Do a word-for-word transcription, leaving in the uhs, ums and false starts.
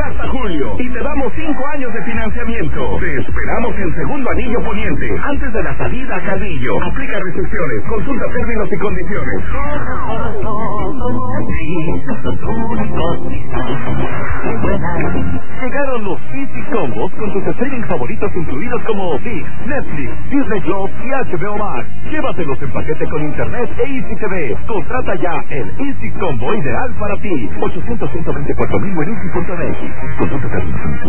hasta julio y te damos cinco años de financiamiento. Te esperamos en Segundo Anillo Poniente, antes de la salida a Calvillo. Aplica restricciones, consulta términos y condiciones. Llegaron los Easy Combos con tus streaming favoritos incluidos como ViX, Netflix, Disney Plus y H B O Max. Llévatelos en paquete con internet e Easy T V. Contrata ya el Easy Combo ideal para ti. ochocientos, ciento veinticuatro mil en easy punto net. Consulta términos.